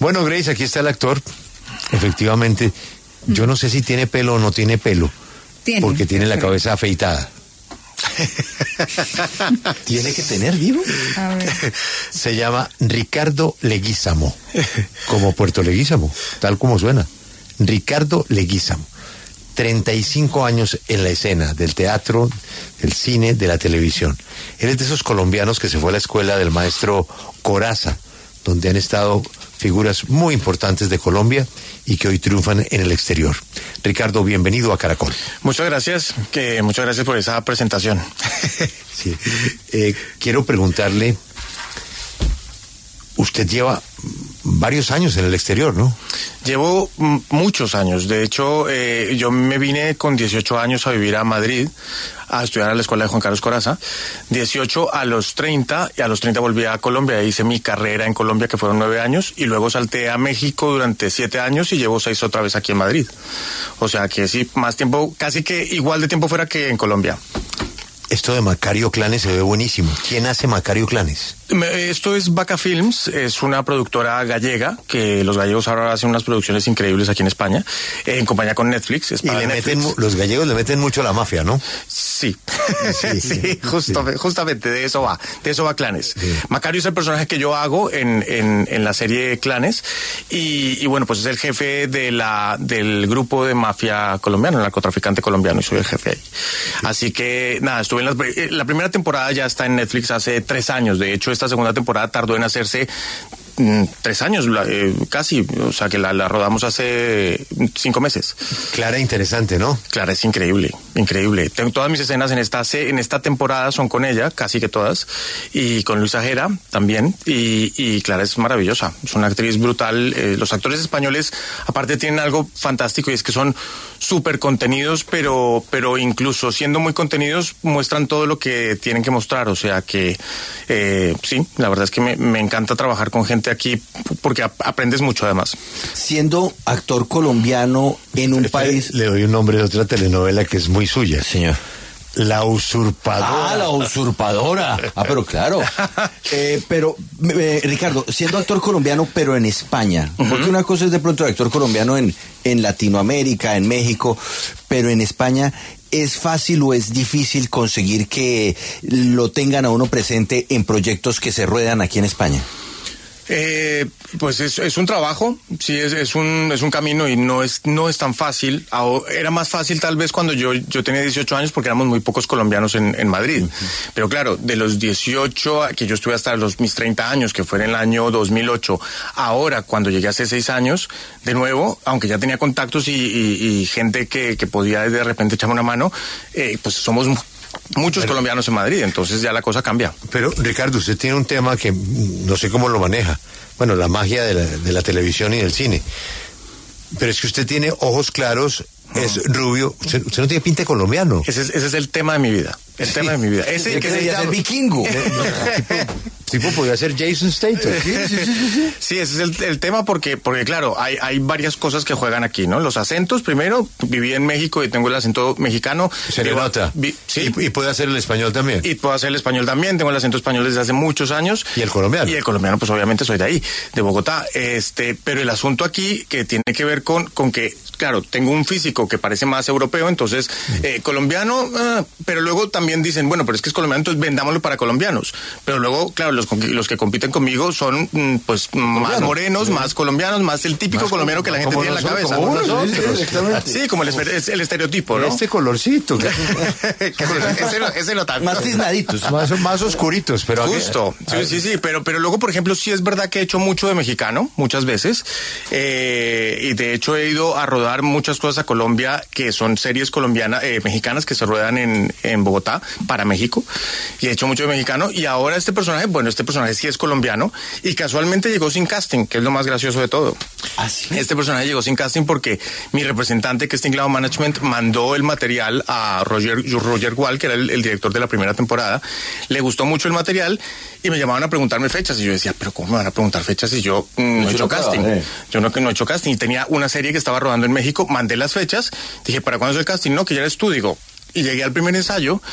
Bueno, Grace, aquí está el actor. Efectivamente, yo no sé si tiene pelo o no tiene pelo, porque tiene la cabeza afeitada. ¿Tiene que tener, vivo? A ver. Se llama Ricardo Leguízamo, como Puerto Leguízamo, tal como suena. Ricardo Leguízamo. 35 años en la escena del teatro, del cine, de la televisión. Él es de esos colombianos que se fue a la escuela del maestro Corazza, donde han estado figuras muy importantes de Colombia y que hoy triunfan en el exterior. Ricardo, bienvenido a Caracol. Muchas gracias por esa presentación. Sí. Quiero preguntarle, usted lleva varios años en el exterior, ¿no? Llevo muchos años. De hecho, yo me vine con 18 años a vivir a Madrid, a estudiar a la escuela de Juan Carlos Corazza. 18 a los 30, y a los 30 volví a Colombia. Hice mi carrera en Colombia, que fueron 9 años, y luego salté a México durante 7 años y llevo 6 otra vez aquí en Madrid. O sea que sí, más tiempo, casi que igual de tiempo fuera que en Colombia. Esto de Macario Clanes se ve buenísimo. ¿Quién hace Macario Clanes? Esto es Vaca Films, es una productora gallega, que los gallegos ahora hacen unas producciones increíbles aquí en España, en compañía con Netflix. Y los gallegos le meten mucho a la mafia, ¿no? Sí, sí, justamente de eso va Clanes. Sí. Macario es el personaje que yo hago en la serie Clanes, y bueno, pues es el jefe del grupo de mafia colombiano, el narcotraficante colombiano, y soy el jefe ahí. Sí. Así que, nada, estuve la primera temporada ya está en Netflix hace 3 años. De hecho, esta segunda temporada tardó en hacerse 3 años, casi. O sea, que la rodamos hace 5 meses. Clara, interesante, ¿no? Clara es increíble. Tengo todas mis escenas en esta temporada son con ella, casi que todas, y con Luisa Jera también, y Clara es maravillosa, es una actriz brutal. Los actores españoles, aparte, tienen algo fantástico, y es que son súper contenidos, pero incluso siendo muy contenidos, muestran todo lo que tienen que mostrar. O sea que, sí, la verdad es que me encanta trabajar con gente aquí, porque aprendes mucho además. Siendo actor colombiano en un país... Le doy un nombre de otra telenovela que es muy suya. Señor. La Usurpadora. Ah, La Usurpadora. Ah, pero claro. Pero, Ricardo, siendo actor colombiano, pero en España, porque una cosa es de pronto el actor colombiano en Latinoamérica, en México, pero en España, ¿es fácil o es difícil conseguir que lo tengan a uno presente en proyectos que se ruedan aquí en España? Pues es un trabajo, sí, es un camino, y no es tan fácil. Era más fácil tal vez cuando yo tenía 18 años, porque éramos muy pocos colombianos en Madrid. Pero claro, de los 18 que yo estuve hasta mis 30 años, que fue en el año 2008, ahora cuando llegué hace 6 años, de nuevo, aunque ya tenía contactos y gente que podía de repente echarme una mano, pues somos muchos colombianos en Madrid, entonces ya la cosa cambia. Pero, Ricardo, usted tiene un tema que no sé cómo lo maneja. Bueno, la magia de la televisión y del cine. Pero es que usted tiene ojos claros, es rubio. Usted no tiene pinta de colombiano. Ese es el tema de mi vida. El tema de mi vida. Ese que debería ser vikingo. Tipo podría ser Jason Statham. Sí, ese es el tema, porque claro, hay varias cosas que juegan aquí, ¿no? Los acentos, primero, viví en México y tengo el acento mexicano. Se le nota. Sí. Y puede hacer el español también. Y puedo hacer el español también, tengo el acento español desde hace muchos años. ¿Y el colombiano? Y el colombiano, pues obviamente soy de ahí, de Bogotá. Pero el asunto aquí, que tiene que ver con que, claro, tengo un físico que parece más europeo, entonces, colombiano, pero luego también dicen, bueno, pero es que es colombiano, entonces vendámoslo para colombianos. Pero luego, claro, los que compiten conmigo son, pues, más morenos, más colombianos, más el típico colombiano que la gente tiene en la cabeza. Sí, como el estereotipo, ¿no? Este colorcito. Ese lo también. Más tiznaditos. Más oscuritos, pero... Justo, sí, pero luego, por ejemplo, sí es verdad que he hecho mucho de mexicano, muchas veces, y de hecho he ido a rodar muchas cosas a Colombia, que son series mexicanas que se ruedan en Bogotá, para México, y he hecho mucho de mexicano, y ahora este personaje sí es colombiano, y casualmente llegó sin casting, que es lo más gracioso de todo. ¿Ah, sí? Este personaje llegó sin casting porque mi representante, que es Tinglao Management, mandó el material a Roger Wall, que era el director de la primera temporada. Le gustó mucho el material y me llamaban a preguntarme fechas, y yo decía, pero ¿cómo me van a preguntar fechas si yo no he hecho casting? Yo no he hecho casting, y tenía una serie que estaba rodando en México, mandé las fechas, dije, ¿para cuándo es el casting? No, que ya eres tú, digo. Y llegué al primer ensayo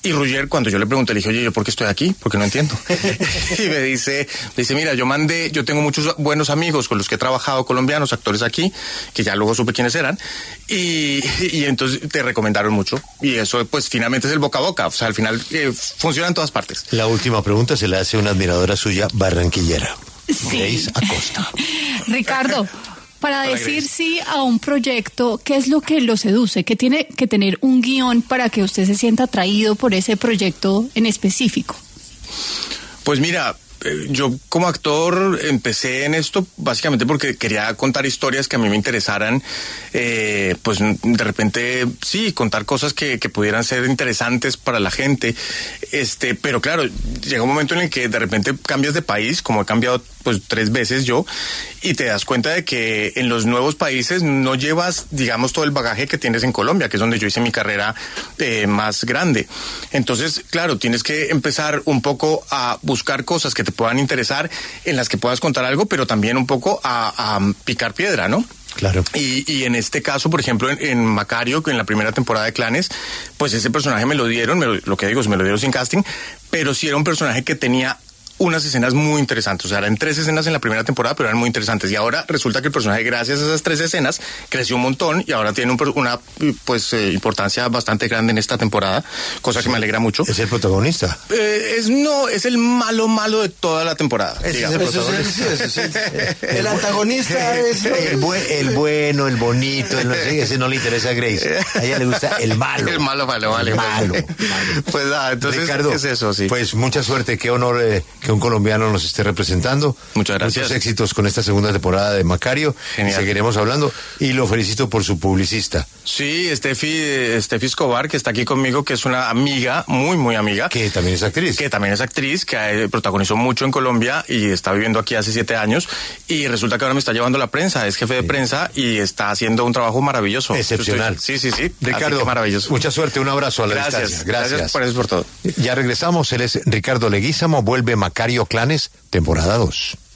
Y Ruger, cuando yo le pregunté, le dije, oye, ¿yo por qué estoy aquí? Porque no entiendo. Y me dice, mira, yo tengo muchos buenos amigos con los que he trabajado, colombianos, actores aquí, que ya luego supe quiénes eran, y entonces te recomendaron mucho. Y eso, pues, finalmente es el boca a boca. O sea, al final funciona en todas partes. La última pregunta se la hace una admiradora suya, barranquillera. Sí. Grace Acosta. Ricardo, para decir sí a un proyecto, ¿qué es lo que lo seduce? ¿Qué tiene que tener un guión para que usted se sienta atraído por ese proyecto en específico? Pues mira, yo como actor empecé en esto básicamente porque quería contar historias que a mí me interesaran, pues de repente sí, contar cosas que pudieran ser interesantes para la gente, pero claro, llega un momento en el que de repente cambias de país, como he cambiado pues 3 veces yo, y te das cuenta de que en los nuevos países no llevas, digamos, todo el bagaje que tienes en Colombia, que es donde yo hice mi carrera más grande. Entonces, claro, tienes que empezar un poco a buscar cosas que te puedan interesar, en las que puedas contar algo, pero también un poco a picar piedra, ¿no? Claro. Y en este caso, por ejemplo, en Macario, que en la primera temporada de Clanes, pues ese personaje me lo dieron, me lo dieron sin casting, pero sí era un personaje que tenía unas escenas muy interesantes, o sea, eran 3 escenas en la primera temporada, pero eran muy interesantes, y ahora resulta que el personaje, gracias a esas 3 escenas, creció un montón, y ahora tiene una importancia bastante grande en esta temporada, cosa que me alegra mucho. ¿Es el protagonista? Es el malo de toda la temporada. Ese es el protagonista. El antagonista es... El bueno, el bonito, el no sé, ese no le interesa a Grace. A ella le gusta el malo. El malo. Pues nada, entonces, Ricardo, es eso, sí. Pues mucha suerte, qué honor que un colombiano nos esté representando. Muchas gracias. Muchos éxitos con esta segunda temporada de Macario. Genial. Seguiremos hablando y lo felicito por su publicista. Sí, Steffi Escobar, que está aquí conmigo, que es una amiga, muy amiga. Que también es actriz. Que protagonizó mucho en Colombia y está viviendo aquí hace 7 años. Y resulta que ahora me está llevando la prensa, es jefe de prensa y está haciendo un trabajo maravilloso. Excepcional. Sí. Ricardo, maravilloso. Mucha suerte, un abrazo a la Gracias. distancia. Gracias por todo. Ya regresamos, él es Ricardo Leguízamo, vuelve Macario Clanes, temporada 2.